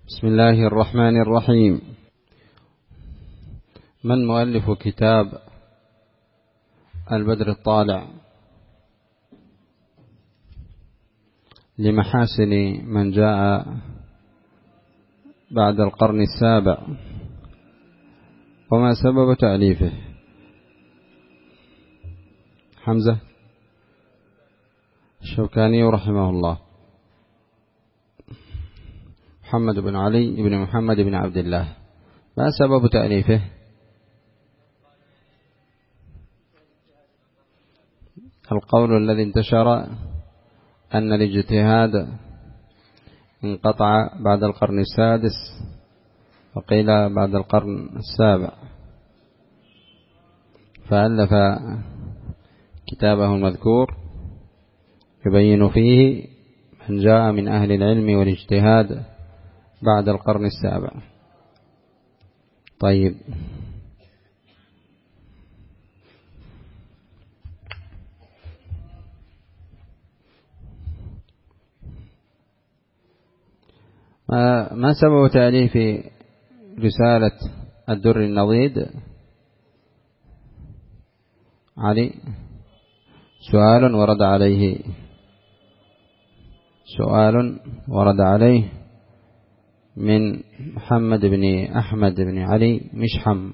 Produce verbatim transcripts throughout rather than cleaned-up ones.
بسم الله الرحمن الرحيم. من مؤلف كتاب البدر الطالع لمحاسن من جاء بعد القرن السابع، وما سبب تأليفه؟ حمزة الشوكاني رحمه الله. محمد بن علي بن محمد بن عبد الله. ما سبب تأليفه؟ القول الذي انتشر أن الاجتهاد انقطع بعد القرن السادس، وقيل بعد القرن السابع، فألف كتابه المذكور يبين فيه من جاء من أهل العلم والاجتهاد بعد القرن السابع. طيب، ما سبب تأليف رسالة الدر النضيد؟ علي سؤال ورد عليه سؤال ورد عليه من محمد بن أحمد بن علي مشحم.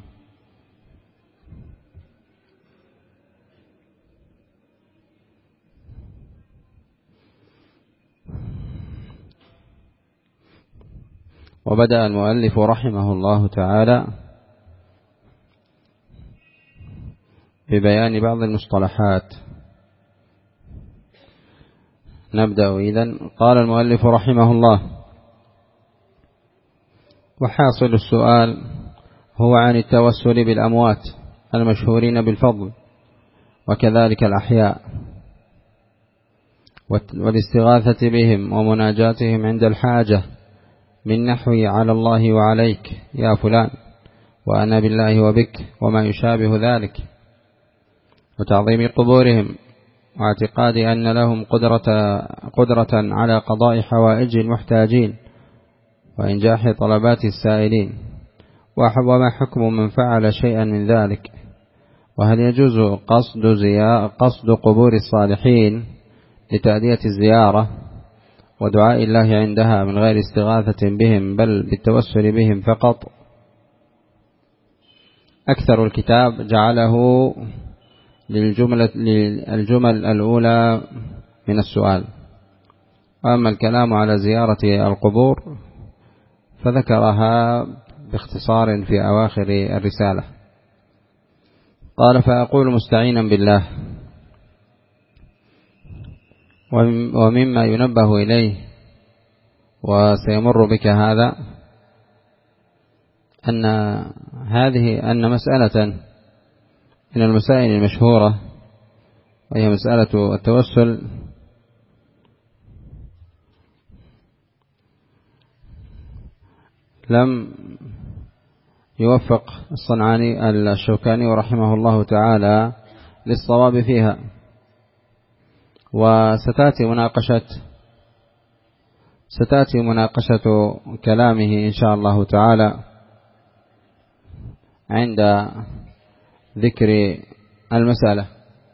وبدأ المؤلف رحمه الله تعالى ببيان بعض المصطلحات. نبدأ إذن. قال المؤلف رحمه الله: وحاصل السؤال هو عن التوسل بالأموات المشهورين بالفضل، وكذلك الأحياء، والاستغاثة بهم ومناجاتهم عند الحاجة، من نحو على الله وعليك يا فلان، وأنا بالله وبك، وما يشابه ذلك، وتعظيم قبورهم، واعتقاد أن لهم قدرة, قدرة على قضاء حوائج المحتاجين وإنجاح طلبات السائلين، وما حكم من فعل شيئا من ذلك، وهل يجوز قصد, قصد قبور الصالحين لتأدية الزيارة ودعاء الله عندها من غير استغاثة بهم بل بالتوسل بهم فقط. أكثر الكتاب جعله للجملة للجمل الأولى من السؤال، وأما الكلام على زيارة القبور فذكرها باختصار في أواخر الرسالة. قال: فأقول مستعينا بالله. ومما ينبه إليه وسيمر بك هذا أن هذه أن مسألة من المسائل المشهورة، وهي مسألة التوسل، لم يوفق الصنعاني الشوكاني رحمه الله تعالى للصواب فيها، وستأتي مناقشة ستأتي مناقشة كلامه إن شاء الله تعالى عند ذكر المسألة.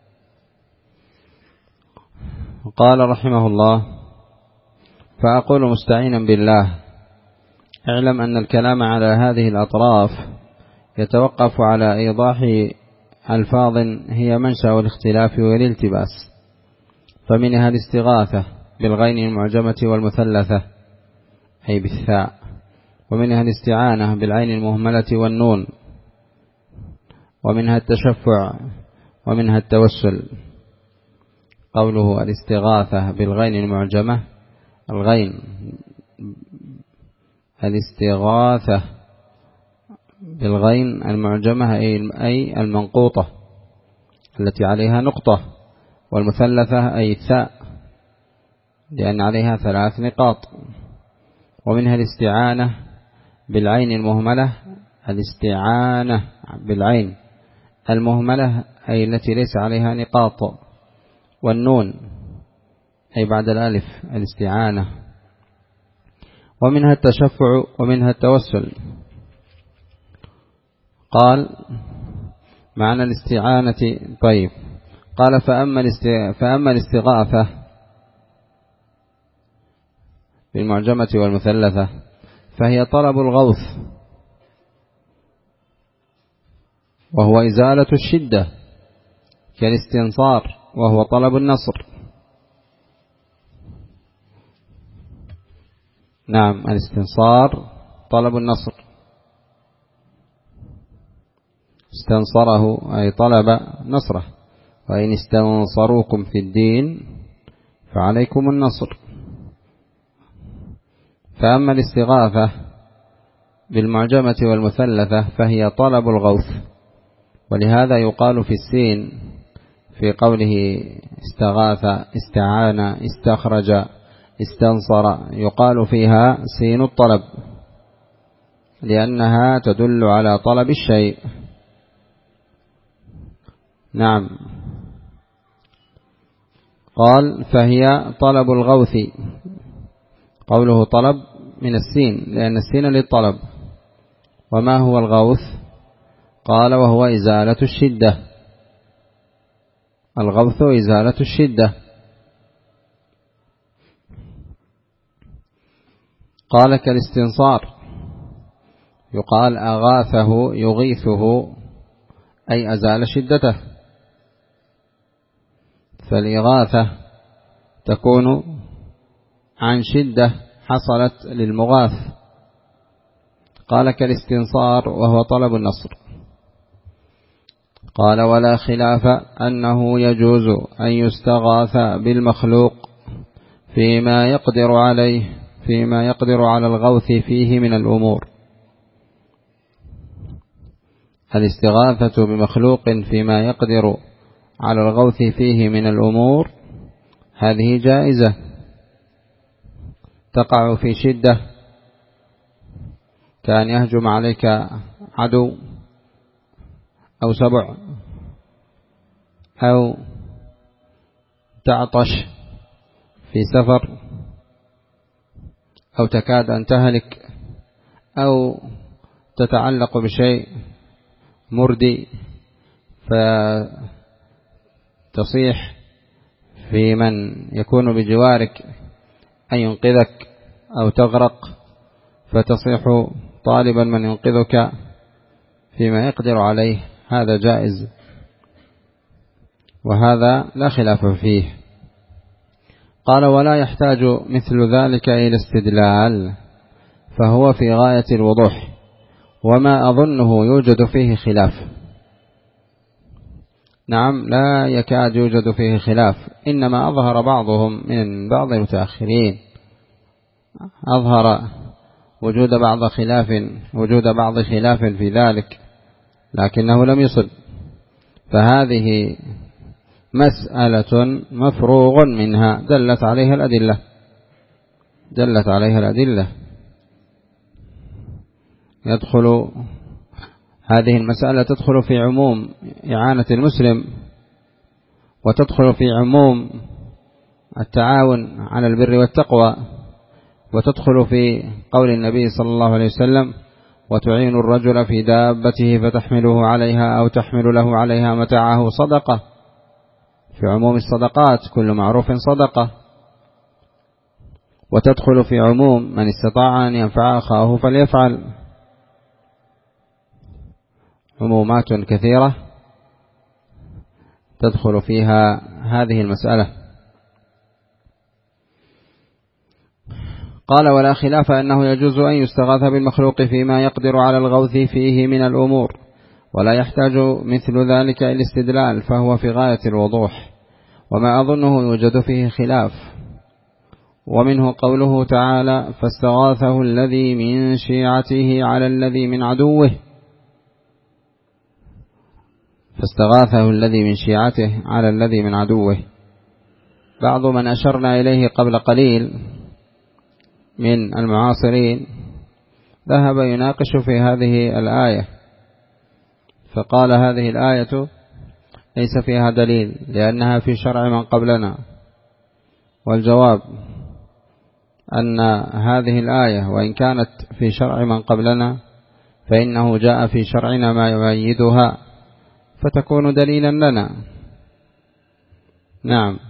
قال رحمه الله: فأقول مستعينا بالله، اعلم أن الكلام على هذه الأطراف يتوقف على إيضاح ألفاظ هي منشأ الاختلاف والالتباس، فمنها الاستغاثة بالغين المعجمة والمثلثة أي بالثاء، ومنها الاستعانة بالعين المهملة والنون، ومنها التشفع، ومنها التوسل. قوله الاستغاثة بالغين المعجمة، الغين الاستغاثة بالغين المعجمة أي المنقوطة التي عليها نقطة، والمثلثة أي الثاء لأن عليها ثلاث نقاط. ومنها الاستعانة بالعين المهملة، الاستعانة بالعين المهملة أي التي ليس عليها نقاط، والنون أي بعد الألف الاستعانة، ومنها التشفع ومنها التوسل. قال معنى الاستعانة. طيب قال فأما فأما الاستغاثة بالمعجمة والمثلثة فهي طلب الغوث، وهو إزالة الشدة، كالاستنصار وهو طلب النصر. نعم الاستنصار طلب النصر، استنصره أي طلب نصره، وإن استنصروكم في الدين فعليكم النصر. فأما الاستغاثة بالمعجمة والمثلثة فهي طلب الغوث، ولهذا يقال في السين في قوله استغاث، استعان، استخرج، استنصر، يقال فيها سين الطلب لأنها تدل على طلب الشيء. نعم. قال فهي طلب الغوث، قوله طلب من السين لأن السين للطلب. وما هو الغوث؟ قال وهو إزالة الشدة، الغوث إزالة الشدة. قال كالاستنصار، يقال أغاثه يغيثه أي أزال شدته، فالإغاثة تكون عن شدة حصلت للمغاث. قال كالاستنصار وهو طلب النصر. قال ولا خلاف أنه يجوز أن يستغاث بالمخلوق فيما يقدر عليه فيما يقدر على الغوث فيه من الأمور. الاستغاثة بمخلوق فيما يقدر على الغوث فيه من الأمور هذه جائزة، تقع في شدة كان يهجم عليك عدو أو سبع، أو تعطش في سفر، أو تكاد أن تهلك، أو تتعلق بشيء مردي فتصيح في من يكون بجوارك أن ينقذك، أو تغرق فتصيح طالبا من ينقذك فيما يقدر عليه، هذا جائز وهذا لا خلاف فيه. قال ولا يحتاج مثل ذلك إلى استدلال، فهو في غاية الوضوح، وما أظنه يوجد فيه خلاف. نعم لا يكاد يوجد فيه خلاف، إنما أظهر بعضهم من بعض المتأخرين، أظهر وجود بعض خلاف وجود بعض خلاف في ذلك لكنه لم يصل. فهذه مسألة مفروغ منها، دلت عليها الأدلة دلت عليها الأدلة يدخل هذه المسألة تدخل في عموم إعانة المسلم، وتدخل في عموم التعاون على البر والتقوى، وتدخل في قول النبي صلى الله عليه وسلم وتعين الرجل في دابته فتحمله عليها أو تحمل له عليها متاعه صدقة، في عموم الصدقات كل معروف صدقة. وتدخل في عموم من استطاع أن ينفع أخاه فليفعل، عمومات كثيرة تدخل فيها هذه المسألة. قال ولا خلاف أنه يجوز أن يستغاث بالمخلوق فيما يقدر على الغوث فيه من الأمور، ولا يحتاج مثل ذلك إلى استدلال، فهو في غاية الوضوح، وما أظنه يوجد فيه خلاف. ومنه قوله تعالى فاستغاثه الذي من شيعته على الذي من عدوه، فاستغاثه الذي من شيعته على الذي من عدوه. بعض من أشرنا إليه قبل قليل من المعاصرين ذهب يناقش في هذه الآية، فقال هذه الآية ليس فيها دليل لأنها في شرع من قبلنا. والجواب أن هذه الآية وإن كانت في شرع من قبلنا فإنه جاء في شرعنا ما يؤيدها فتكون دليلا لنا. نعم.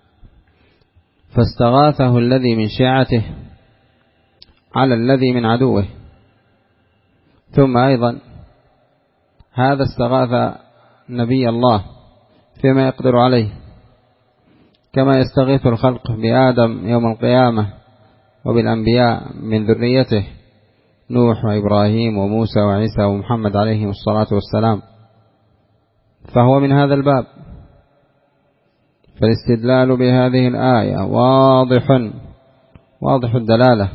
فاستغاثه الذي من شيعته على الذي من عدوه. ثم أيضا هذا استغاث نبي الله فيما يقدر عليه، كما يستغيث الخلق بآدم يوم القيامة وبالأنبياء من ذريته نوح وإبراهيم وموسى وعيسى ومحمد عليهم الصلاة والسلام، فهو من هذا الباب. فالاستدلال بهذه الآية واضح واضح الدلالة.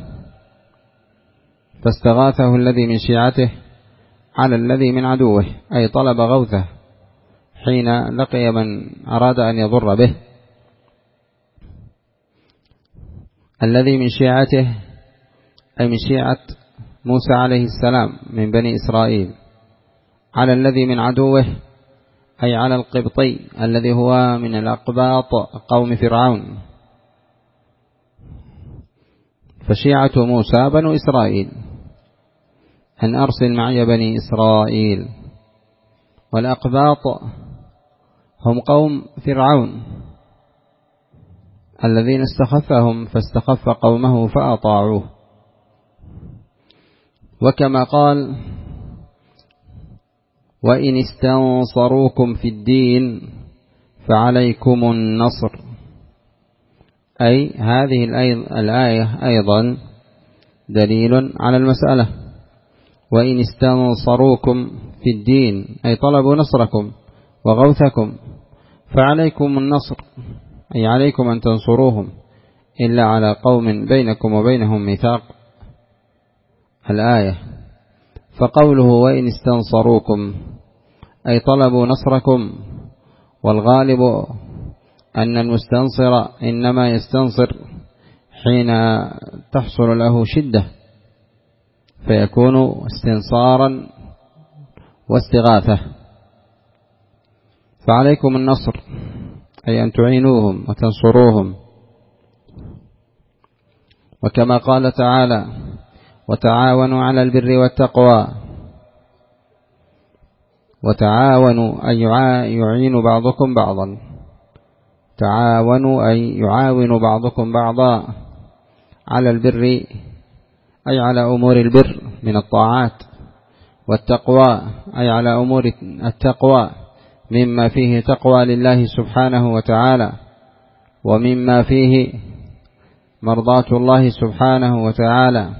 فاستغاثه الذي من شيعته على الذي من عدوه، أي طلب غوثه حين لقي من أراد أن يضر به. الذي من شيعته أي من شيعة موسى عليه السلام من بني إسرائيل، على الذي من عدوه أي على القبطي الذي هو من الأقباط قوم فرعون. فشيعة موسى بنو إسرائيل، أن أرسل معي بني إسرائيل، والأقباط هم قوم فرعون الذين استخفهم فاستخف قومه فأطاعوه. وكما قال وإن استنصروكم في الدين فعليكم النصر، أي هذه الآية أيضا دليل على المسألة. وإن استنصروكم في الدين أي طلبوا نصركم وغوثكم فعليكم النصر، أي عليكم أن تنصروهم إلا على قوم بينكم وبينهم ميثاق الآية. فقوله وإن استنصروكم أي طلبوا نصركم، والغالب أن المستنصر إنما يستنصر حين تحصل له شدة فيكون استنصارا واستغاثة. فعليكم النصر أي أن تعينوهم وتنصروهم. وكما قال تعالى وتعاونوا على البر والتقوى، وتعاونوا أي يعين بعضكم بعضا، تعاونوا أي يعاون بعضكم بعضا على البر أي على أمور البر من الطاعات، والتقوى أي على أمور التقوى مما فيه تقوى لله سبحانه وتعالى، ومما فيه مرضاة الله سبحانه وتعالى.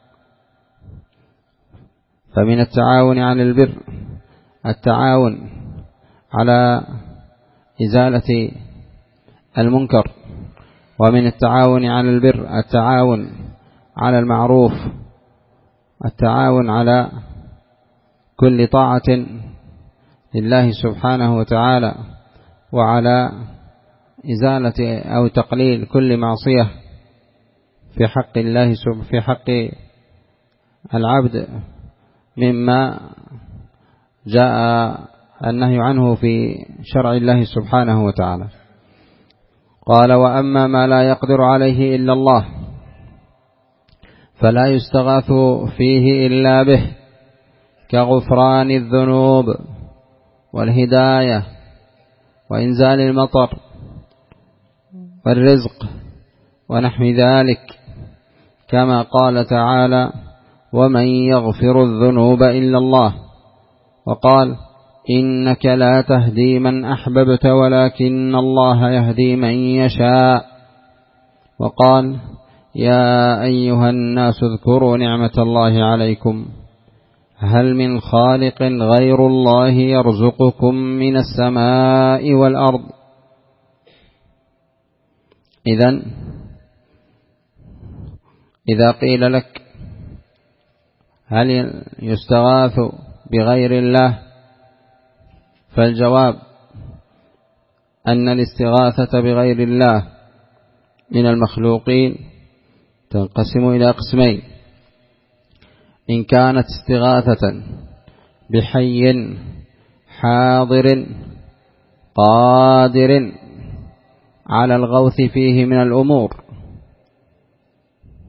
فمن التعاون على البر التعاون على إزالة المنكر، ومن التعاون على البر التعاون على المعروف، التعاون على كل طاعة لله سبحانه وتعالى، وعلى إزالة أو تقليل كل معصية في حق الله في حق العبد مما جاء النهي عنه في شرع الله سبحانه وتعالى. قال وأما ما لا يقدر عليه إلا الله فلا يستغاث فيه إلا به، كغفران الذنوب والهداية وإنزال المطر والرزق ونحو ذلك، كما قال تعالى ومن يغفر الذنوب إلا الله، وقال إنك لا تهدي من أحببت ولكن الله يهدي من يشاء، وقال يا أيها الناس اذكروا نعمة الله عليكم هل من خالق غير الله يرزقكم من السماء والأرض. إذن إذا قيل لك هل يستغاث بغير الله، فالجواب أن الاستغاثة بغير الله من المخلوقين تنقسم إلى قسمين: إن كانت استغاثة بحي حاضر قادر على الغوث فيه من الأمور،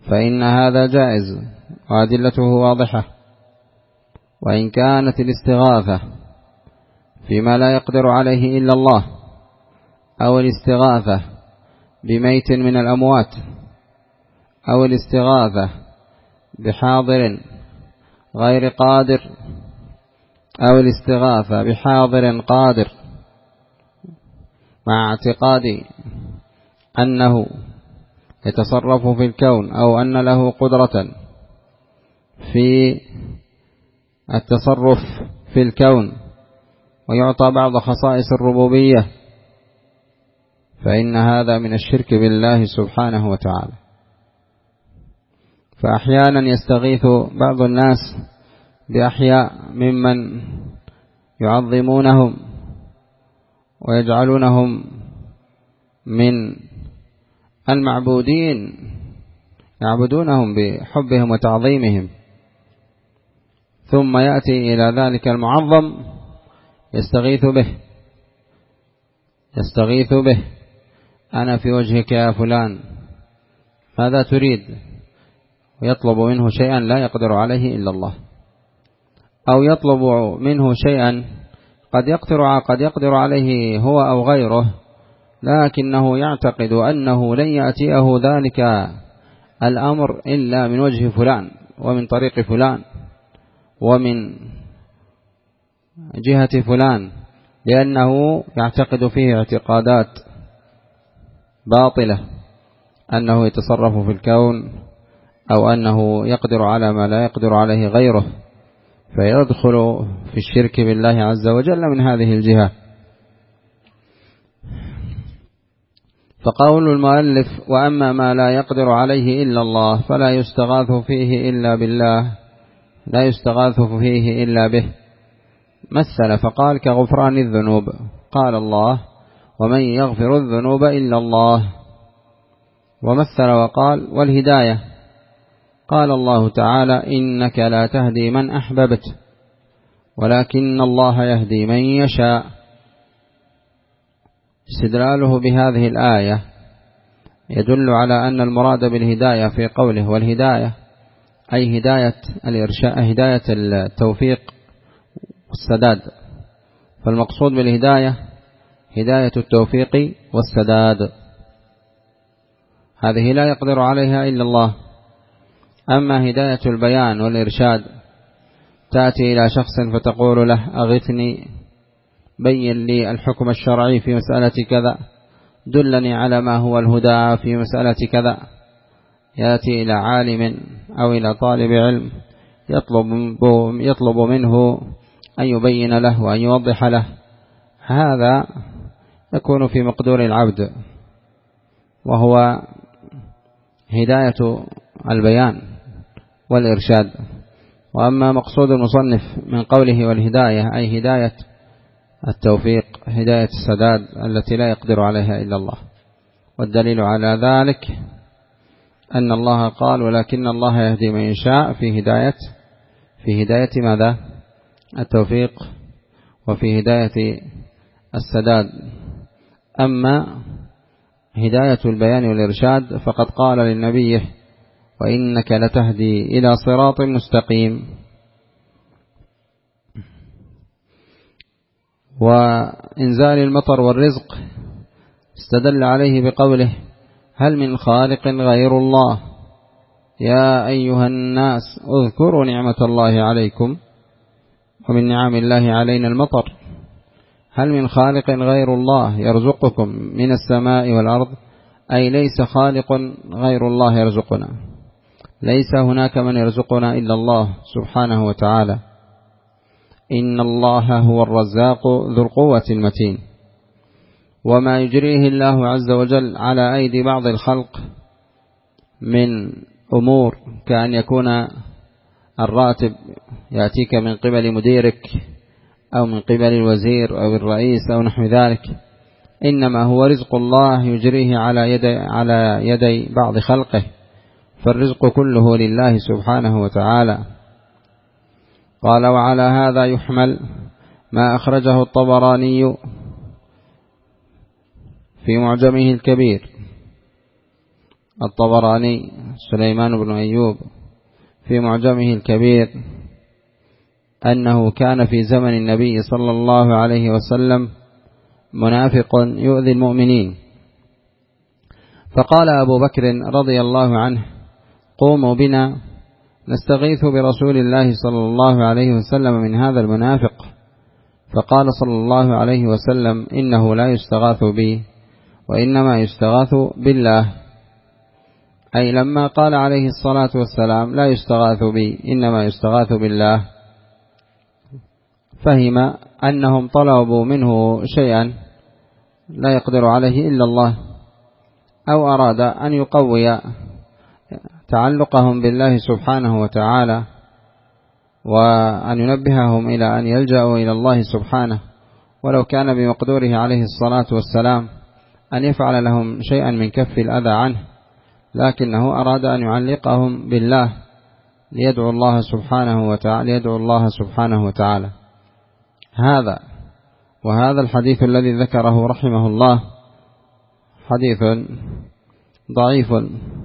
فإن هذا جائز وأدلته واضحة. وإن كانت الاستغاثة فيما لا يقدر عليه إلا الله، أو الاستغاثة بميت من الأموات، أو الاستغاثة بحاضر غير قادر، أو الاستغاثة بحاضر قادر، مع اعتقاد أنه يتصرف في الكون أو أن له قدرة في التصرف في الكون ويعطى بعض خصائص الربوبية، فإن هذا من الشرك بالله سبحانه وتعالى. فأحيانا يستغيث بعض الناس بأحياء ممن يعظمونهم ويجعلونهم من المعبودين، يعبدونهم بحبهم وتعظيمهم، ثم يأتي إلى ذلك المعظم يستغيث به يستغيث به أنا في وجهك يا فلان، ماذا تريد؟ ويطلب منه شيئا لا يقدر عليه إلا الله، أو يطلب منه شيئا قد يقدر قد يقدر عليه هو أو غيره، لكنه يعتقد أنه لن يأتيه ذلك الأمر إلا من وجه فلان ومن طريق فلان ومن جهة فلان، لأنه يعتقد فيه اعتقادات باطلة، أنه يتصرف في الكون أو أنه يقدر على ما لا يقدر عليه غيره، فيدخل في الشرك بالله عز وجل من هذه الجهة. فقول المؤلف: وأما ما لا يقدر عليه إلا الله فلا يستغاث فيه إلا بالله، لا يستغاث فيه إلا به. مثل فقال: كغفران الذنوب، قال الله: ومن يغفر الذنوب إلا الله. ومثل وقال: والهداية، قال الله تعالى: إنك لا تهدي من أحببت ولكن الله يهدي من يشاء. استدلاله بهذه الآية يدل على أن المراد بالهداية في قوله والهداية أي هداية الإرشاد، هداية التوفيق والسداد، فالمقصود بالهداية هداية التوفيق والسداد، هذه لا يقدر عليها إلا الله. أما هداية البيان والإرشاد تأتي إلى شخص فتقول له: أغثني، بين لي الحكم الشرعي في مسألة كذا، دلني على ما هو الهدى في مسألة كذا. يأتي إلى عالم أو إلى طالب علم يطلب, يطلب منه أن يبين له وأن يوضح له، هذا يكون في مقدور العبد، وهو هداية البيان والإرشاد. وأما مقصود المصنف من قوله والهداية أي هداية التوفيق، هداية السداد التي لا يقدر عليها إلا الله. والدليل على ذلك أن الله قال: ولكن الله يهدي من يشاء، في هداية في هداية ماذا؟ التوفيق، وفي هداية السداد. أما هداية البيان والإرشاد فقد قال للنبي: وإنك لتهدي إلى صراط مستقيم. وإنزال المطر والرزق استدل عليه بقوله: هل من خالق غير الله يا أيها الناس اذكروا نعمة الله عليكم، ومن نعم الله علينا المطر. هل من خالق غير الله يرزقكم من السماء والأرض، أي ليس خالق غير الله يرزقنا، ليس هناك من يرزقنا إلا الله سبحانه وتعالى. إن الله هو الرزاق ذو القوة المتين. وما يجريه الله عز وجل على أيدي بعض الخلق من أمور، كأن يكون الراتب يأتيك من قبل مديرك أو من قبل الوزير أو الرئيس أو نحو ذلك، إنما هو رزق الله يجريه على يدي, على يدي بعض خلقه، فالرزق كله لله سبحانه وتعالى. قال: وعلى هذا يحمل ما أخرجه الطبراني في معجمه الكبير الطبراني سليمان بن أيوب في معجمه الكبير أنه كان في زمن النبي صلى الله عليه وسلم منافق يؤذي المؤمنين، فقال أبو بكر رضي الله عنه: قوموا بنا نستغيث برسول الله صلى الله عليه وسلم من هذا المنافق. فقال صلى الله عليه وسلم: إنه لا يستغاث بي وإنما يستغاث بالله، أي لما قال عليه الصلاة والسلام لا يستغاث بي إنما يستغاث بالله، فهم أنهم طلبوا منه شيئا لا يقدر عليه إلا الله، أو أراد أن يقوي تعلقهم بالله سبحانه وتعالى، وأن ينبههم إلى أن يلجأوا إلى الله سبحانه، ولو كان بمقدوره عليه الصلاة والسلام أن يفعل لهم شيئا من كف الأذى عنه، لكنه أراد أن يعلقهم بالله ليدعو الله سبحانه وتعالى ليدعو الله سبحانه وتعالى. هذا وهذا الحديث الذي ذكره رحمه الله حديث ضعيف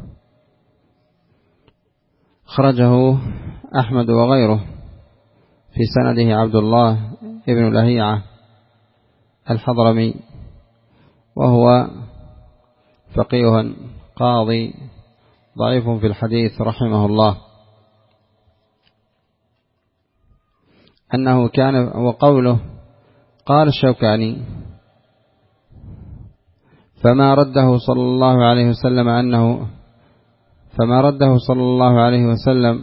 خرجه أحمد وغيره، في سنده عبد الله ابن لهيعة الحضرمي، وهو فقيه قاضي ضعيف في الحديث رحمه الله. أنه كان، وقوله قال الشوكاني: فما رده صلى الله عليه وسلم أنه فما رده صلى الله عليه وسلم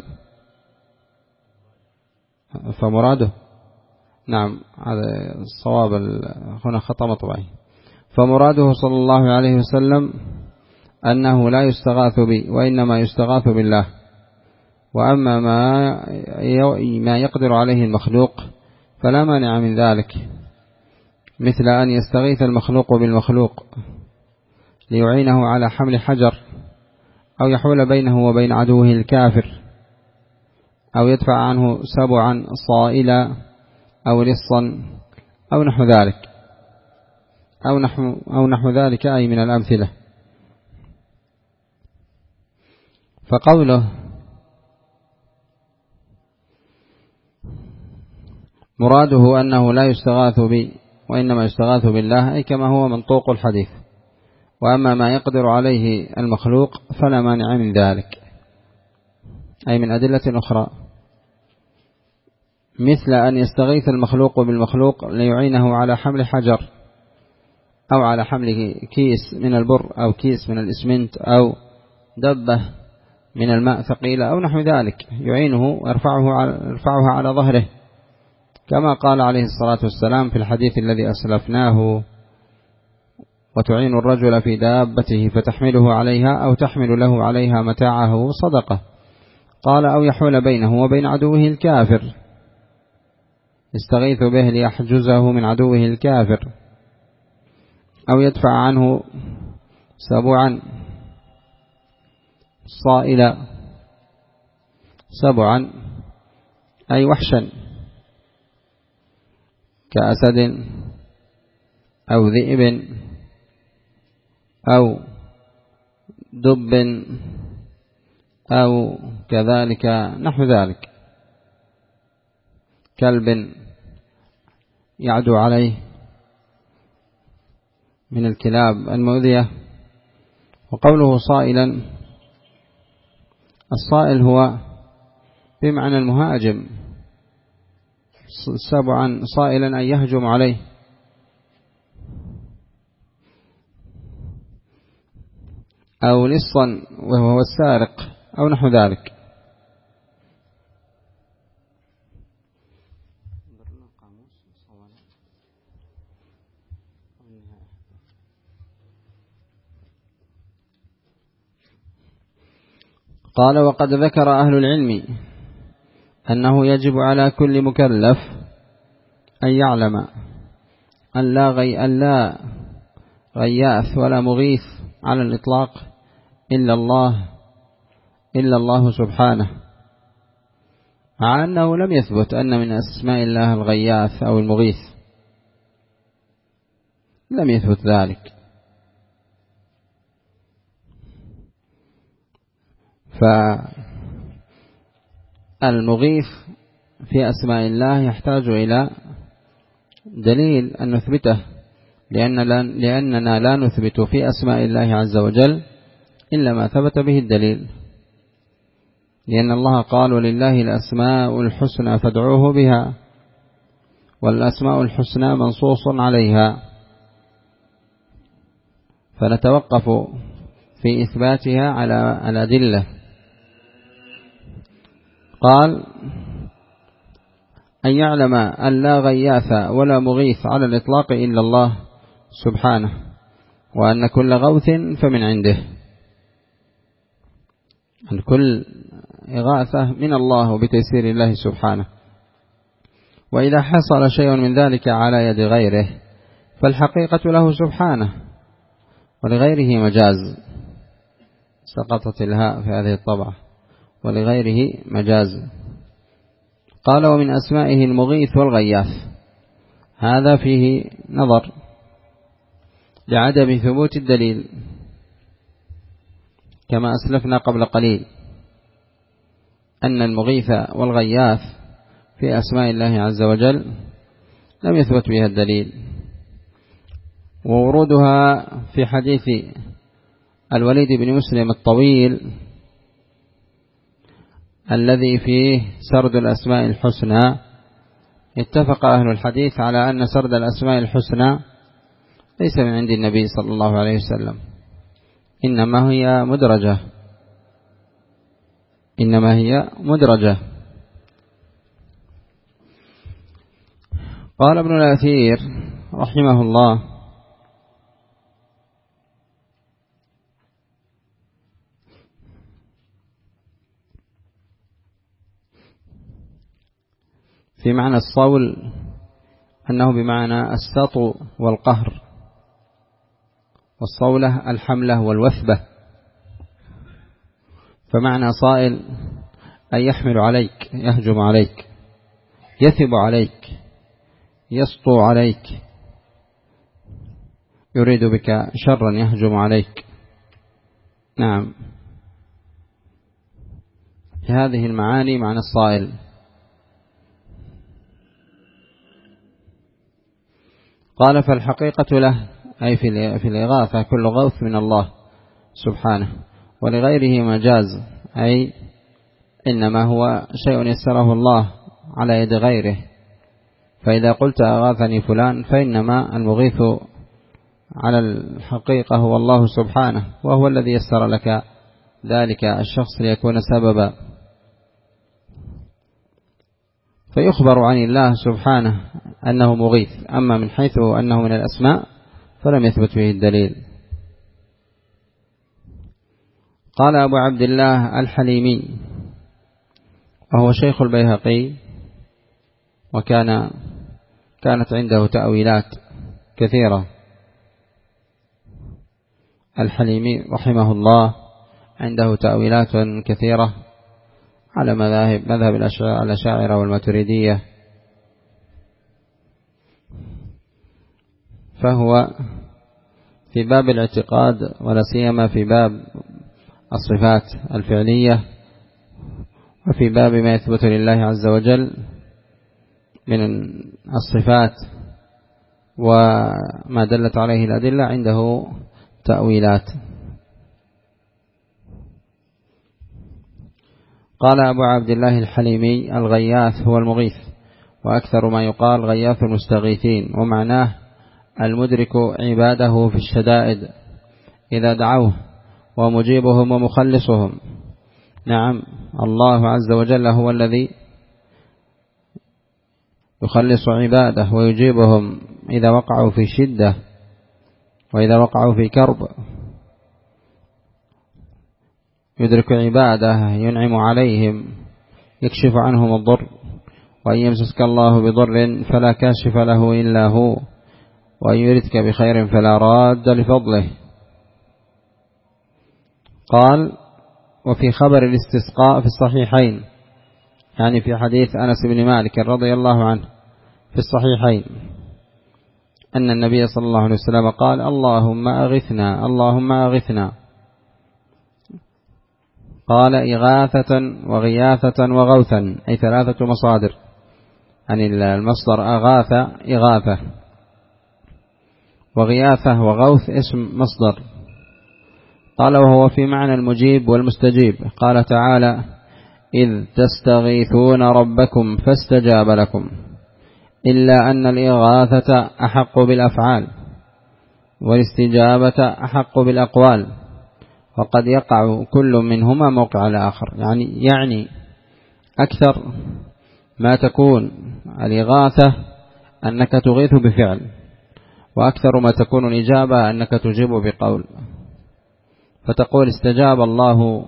فمراده نعم هذا الصواب، هنا خطأ مطبعي. فمراده صلى الله عليه وسلم أنه لا يستغاث بي وإنما يستغاث بالله، وأما ما ما يقدر عليه المخلوق فلا مانع من ذلك، مثل أن يستغيث المخلوق بالمخلوق ليعينه على حمل حجر، أو يحول بينه وبين عدوه الكافر، أو يدفع عنه سبعا صائلا أو لصا أو نحو ذلك أو نحو, أو نحو ذلك أي من الأمثلة. فقوله مراده أنه لا يستغاث بي وإنما يستغاث بالله، أي كما هو منطوق الحديث. وأما ما يقدر عليه المخلوق فلا مانع من ذلك، أي من أدلة أخرى، مثل أن يستغيث المخلوق بالمخلوق ليعينه على حمل حجر، أو على حمل كيس من البر، أو كيس من الإسمنت، أو دبة من الماء ثقيلة أو نحو ذلك، يعينه ويرفعه على, يرفعها على ظهره، كما قال عليه الصلاة والسلام في الحديث الذي أسلفناه: وتعين الرجل في دابته فتحمله عليها أو تحمل له عليها متاعه صدقة. قال: أو يحول بينه وبين عدوه الكافر، يستغيث به ليحجزه من عدوه الكافر، أو يدفع عنه سبعا صائلا، سبعا أي وحشا كأسد أو ذئب أو دب أو كذلك نحو ذلك، كلب يعدو عليه من الكلاب المؤذية. وقوله صائلا، الصائل هو بمعنى المهاجم، سبعا صائلا أن يهجم عليه، أو لصا وهو السارق أو نحو ذلك. قال: وقد ذكر أهل العلم أنه يجب على كل مكلف أن يعلم أن لا, غي أن لا غياث ولا مغيث على الإطلاق إلا الله إلا الله سبحانه، مع أنه لم يثبت أن من أسماء الله الغياث أو المغيث، لم يثبت ذلك. فالمغيث في أسماء الله يحتاج إلى دليل أن نثبته، لأننا لا نثبت في أسماء الله عز وجل إلا ما ثبت به الدليل، لأن الله قال ولله الأسماء الحسنى فادعوه بها، والأسماء الحسنى منصوص عليها، فنتوقف في إثباتها على الأدلة. قال أن يعلم أن لا غياث ولا مغيث على الإطلاق إلا الله سبحانه، وأن كل غوث فمن عنده، أن كل إغاثة من الله وبتيسير الله سبحانه. وإذا حصل شيء من ذلك على يد غيره فالحقيقة له سبحانه، ولغيره مجاز. سقطت الهاء في هذه الطبعة، ولغيره مجاز. قال ومن أسمائه المغيث والغياث، هذا فيه نظر لعدم ثبوت الدليل كما أسلفنا قبل قليل، أن المغيث والغياث في أسماء الله عز وجل لم يثبت بها الدليل، وورودها في حديث الوليد بن مسلم الطويل الذي فيه سرد الأسماء الحسنى. اتفق أهل الحديث على أن سرد الأسماء الحسنى ليس من عند النبي صلى الله عليه وسلم، إنما هي مدرجة إنما هي مدرجة قال ابن الأثير رحمه الله في معنى الصول أنه بمعنى السطو والقهر، والصولة الحملة والوثبة. فمعنى صائل أن يحمل عليك، يهجم عليك، يثب عليك، يسطو عليك، يريد بك شرا، يهجم عليك. نعم، في هذه المعاني معنى الصائل. قال فالحقيقة له، أي في الإغاثة كل غوث من الله سبحانه، ولغيره مجاز، أي إنما هو شيء يسره الله على يد غيره. فإذا قلت أغاثني فلان فإنما المغيث على الحقيقة هو الله سبحانه، وهو الذي يسر لك ذلك الشخص ليكون سببا. فيخبر عن الله سبحانه أنه مغيث، أما من حيث أنه من الأسماء فلم يثبت به الدليل. قال أبو عبد الله الحليمي، وهو شيخ البيهقي، وكان كانت عنده تأويلات كثيرة. الحليمي رحمه الله عنده تأويلات كثيرة على مذاهب مذهب الأشاعرة والماتريدية، فهو في باب الاعتقاد ولا سيما في باب الصفات الفعلية، وفي باب ما يثبت لله عز وجل من الصفات وما دلت عليه الأدلة، عنده تأويلات. قال أبو عبد الله الحليمي الغياث هو المغيث، وأكثر ما يقال غياث المستغيثين، ومعناه المدرك عباده في الشدائد إذا دعوه، ومجيبهم ومخلصهم. نعم، الله عز وجل هو الذي يخلص عباده ويجيبهم إذا وقعوا في شدة وإذا وقعوا في كرب، يدرك عباده، ينعم عليهم، يكشف عنهم الضر. وإن يمسسك الله بضر فلا كاشف له إلا هو، وإن يردك بخير فلا راد لفضله. قال وفي خبر الاستسقاء في الصحيحين، يعني في حديث أنس بن مالك رضي الله عنه في الصحيحين، أن النبي صلى الله عليه وسلم قال اللهم أغثنا اللهم أغثنا. قال إغاثة وغياثة وغوثا، أي ثلاثة مصادر، يعني المصدر أغاث إغاثة، وغياثة وغوث اسم مصدر. قال وهو في معنى المجيب والمستجيب. قال تعالى إذ تستغيثون ربكم فاستجاب لكم، إلا أن الإغاثة أحق بالأفعال والاستجابة أحق بالأقوال، وقد يقع كل منهما موقع الآخر. يعني يعني أكثر ما تكون الإغاثة أنك تغيث بفعل، وأكثر ما تكون الإجابة أنك تجيب بقول، فتقول استجاب الله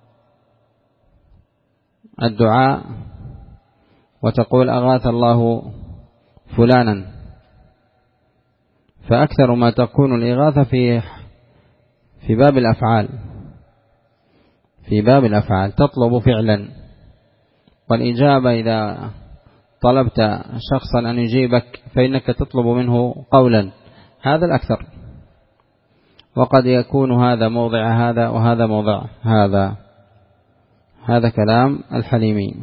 الدعاء، وتقول أغاث الله فلانا. فأكثر ما تكون الإغاثة في في باب الأفعال، في باب الأفعال تطلب فعلا، والإجابة إذا طلبت شخصا أن يجيبك فإنك تطلب منه قولا، هذا الأكثر. وقد يكون هذا موضع هذا وهذا موضع هذا، هذا كلام الحليمي.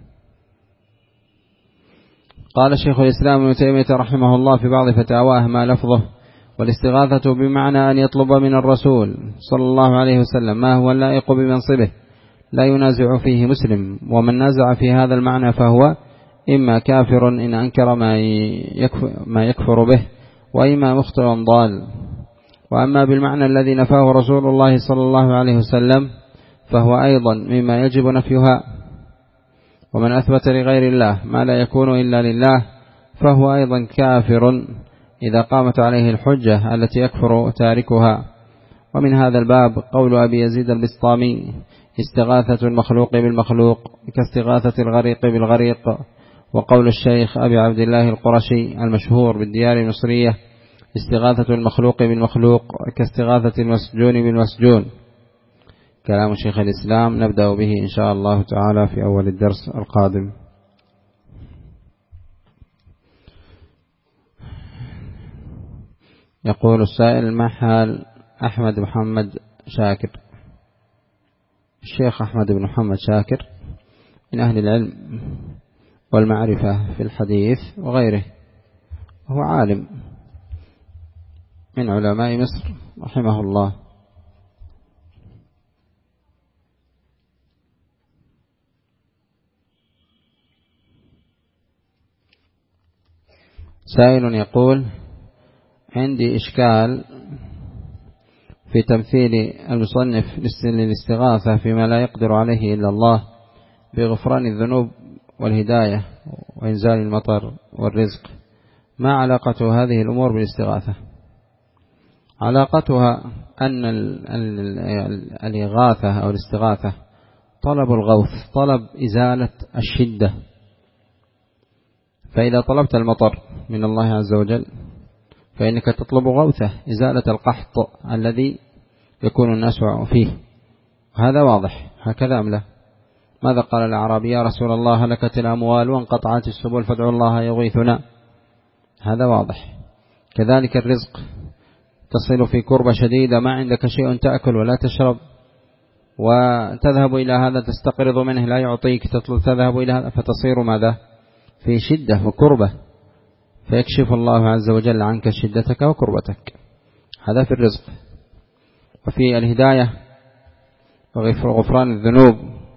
قال شيخ الإسلام ابن تيمية رحمه الله في بعض فتاواه ما لفظه والاستغاثة بمعنى أن يطلب من الرسول صلى الله عليه وسلم ما هو اللائق بمنصبه لا ينازع فيه مسلم، ومن نازع في هذا المعنى فهو إما كافر إن أنكر ما يكفر, ما يكفر به، وإما مخطئ ضال. وأما بالمعنى الذي نفاه رسول الله صلى الله عليه وسلم فهو أيضا مما يجب نفيها، ومن أثبت لغير الله ما لا يكون إلا لله فهو أيضا كافر إذا قامت عليه الحجة التي يكفر تاركها. ومن هذا الباب قول أبي يزيد البسطامي استغاثة المخلوق بالمخلوق كاستغاثة الغريق بالغريق، وقول الشيخ أبي عبد الله القرشي المشهور بالديار المصرية استغاثة المخلوق بالمخلوق كاستغاثة المسجون بالمسجون. كلام شيخ الإسلام نبدأ به إن شاء الله تعالى في أول الدرس القادم. يقول السائل ما حال أحمد محمد شاكر؟ الشيخ أحمد بن محمد شاكر من أهل العلم والمعرفة في الحديث وغيره، وهو عالم من علماء مصر رحمه الله. سائل يقول عندي إشكال في تمثيل المصنف للاستغاثة فيما لا يقدر عليه إلا الله بغفران الذنوب والهداية وإنزال المطر والرزق. ما علاقة هذه الأمور بالاستغاثة؟ علاقتها أن الإغاثة أو الاستغاثة طلب الغوث، طلب إزالة الشدة. فإذا طلبت المطر من الله عز وجل فإنك تطلب غوثه، إزالة القحط الذي يكون الناس فيه، هذا واضح. هكذا أم لا؟ ماذا قال الأعرابي؟ يا رسول الله هلكت الأموال وانقطعت السبل فادعوا الله يغيثنا، هذا واضح. كذلك الرزق، تصل في كربة شديدة ما عندك شيء تأكل ولا تشرب، وتذهب إلى هذا تستقرض منه لا يعطيك، تطلب تذهب إلى هذا فتصير ماذا؟ في شدة وكربة، فيكشف الله عز وجل عنك شدتك وكربتك. هذا في الرزق. وفي الهداية وغفران الذنوب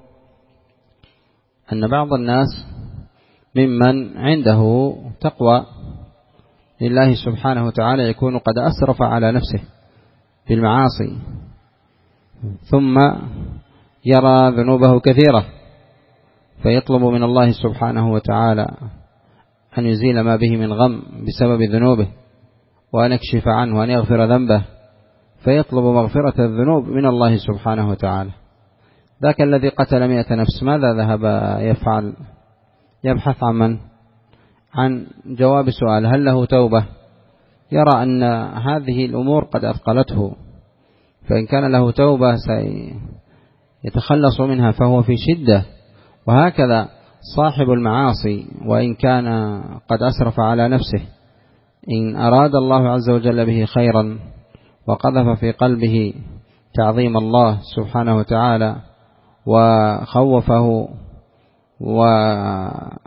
أن بعض الناس ممن عنده تقوى لله سبحانه وتعالى يكون قد أسرف على نفسه بالمعاصي، ثم يرى ذنوبه كثيرة فيطلب من الله سبحانه وتعالى أن يزيل ما به من غم بسبب ذنوبه، وأن يكشف عنه وأن يغفر ذنبه، فيطلب مغفرة الذنوب من الله سبحانه وتعالى. ذاك الذي قتل مئة نفس ماذا ذهب يفعل؟ يبحث عن من؟ عن جواب سؤال هل له توبة؟ يرى أن هذه الأمور قد أثقلته، فإن كان له توبة سيتخلص منها فهو في شدة. وهكذا صاحب المعاصي وإن كان قد أسرف على نفسه، إن أراد الله عز وجل به خيرا وقذف في قلبه تعظيم الله سبحانه وتعالى وخوفه وكان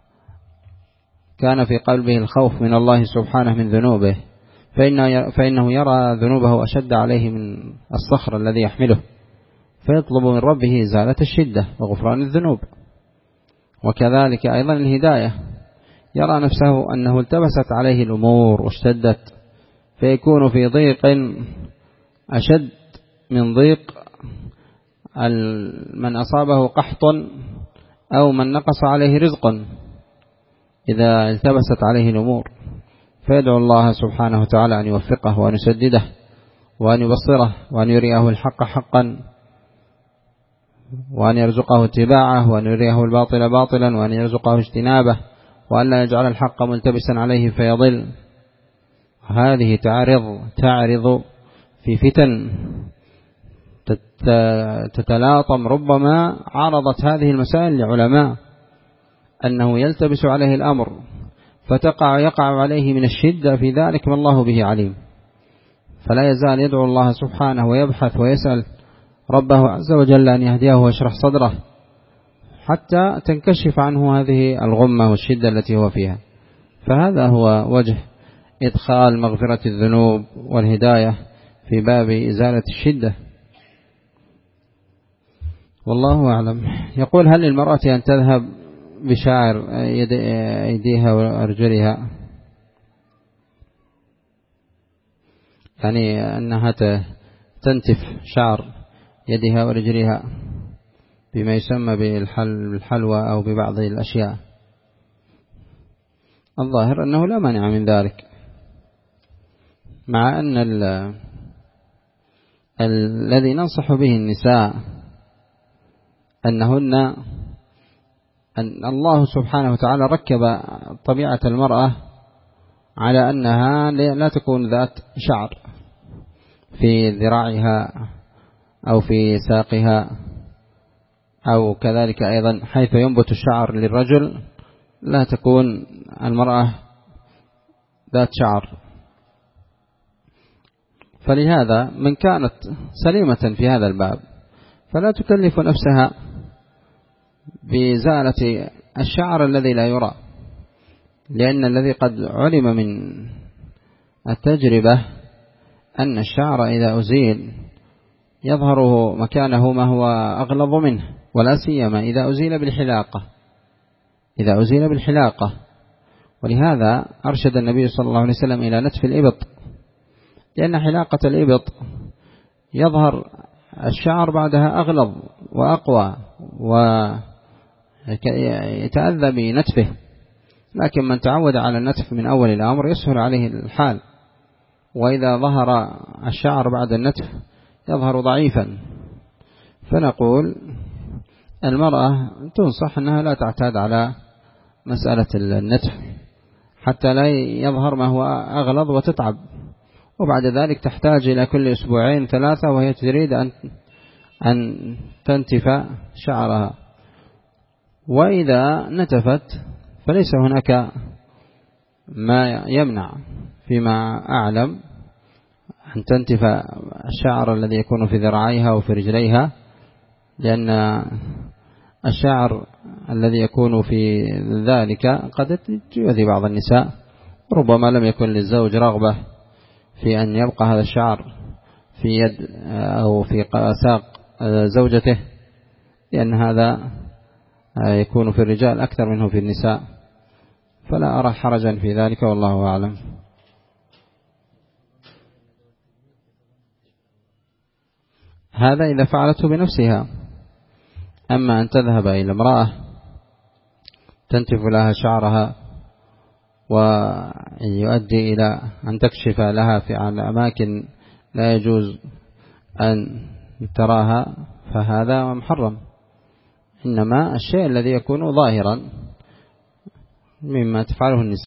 في قلبه الخوف من الله سبحانه من ذنوبه، فإنه يرى ذنوبه أشد عليه من الصخر الذي يحمله، فيطلب من ربه إزالة الشدة وغفران الذنوب. وكذلك أيضا الهداية، يرى نفسه أنه التبست عليه الأمور واشتدت، فيكون في ضيق أشد من ضيق من أصابه قحط أو من نقص عليه رزق إذا التبست عليه الأمور، فيدعو الله سبحانه وتعالى أن يوفقه وأن يسدده وأن يبصره وأن يريه الحق حقا وأن يرزقه اتباعه وأن يريه الباطل باطلا وأن يرزقه اجتنابه وأن لا يجعل الحق ملتبسا عليه فيضل. هذه تعرض تعرض في فتن تتلاطم، ربما عرضت هذه المسائل لعلماء أنه يلتبس عليه الأمر فتقع يقع عليه من الشدة في ذلك ما الله به عليم، فلا يزال يدعو الله سبحانه ويبحث ويسأل ربه عز وجل أن يهديه ويشرح صدره حتى تنكشف عنه هذه الغمة والشدة التي هو فيها. فهذا هو وجه إدخال مغفرة الذنوب والهداية في باب إزالة الشدة، والله أعلم. يقول: هل للمرأة أن تذهب بشعر أيديها وأرجلها، يعني أنها تنتف شعر يدها ورجلها بما يسمى بالحلوى أو ببعض الأشياء؟ الظاهر أنه لا مانع من ذلك، مع أن الذي ننصح به النساء أنهن أن الله سبحانه وتعالى ركب طبيعة المرأة على أنها لا تكون ذات شعر في ذراعها أو في ساقها، أو كذلك أيضا حيث ينبت الشعر للرجل لا تكون المرأة ذات شعر. فلهذا من كانت سليمة في هذا الباب فلا تكلف نفسها بإزالة الشعر الذي لا يرى، لأن الذي قد علم من التجربة أن الشعر إذا أزيل يظهر مكانه ما هو أغلظ منه، ولا سيما إذا أزيل بالحلاقة إذا أزيل بالحلاقة ولهذا أرشد النبي صلى الله عليه وسلم إلى نتف الإبط، لأن حلاقة الإبط يظهر الشعر بعدها أغلظ وأقوى ويتأذى بنتفه، لكن من تعود على النتف من أول الأمر يسهل عليه الحال، وإذا ظهر الشعر بعد النتف يظهر ضعيفا. فنقول المرأة تنصح أنها لا تعتاد على مسألة النتف حتى لا يظهر ما هو أغلظ وتتعب، وبعد ذلك تحتاج إلى كل أسبوعين ثلاثة وهي تريد أن أن تنتف شعرها. وإذا نتفت فليس هناك ما يمنع فيما أعلم أن تنتف الشعر الذي يكون في ذراعيها وفي رجليها، لأن الشعر الذي يكون في ذلك قد يؤذي بعض النساء، ربما لم يكن للزوج رغبة في أن يبقى هذا الشعر في يد أو في ساق زوجته، لأن هذا يكون في الرجال أكثر منه في النساء، فلا أرى حرجا في ذلك والله أعلم. هذا إذا فعلته بنفسها، أما أن تذهب إلى امرأة تنتف لها شعرها ويؤدي إلى أن تكشف لها في أماكن لا يجوز أن تراها فهذا محرم، إنما الشيء الذي يكون ظاهرا مما تفعله النساء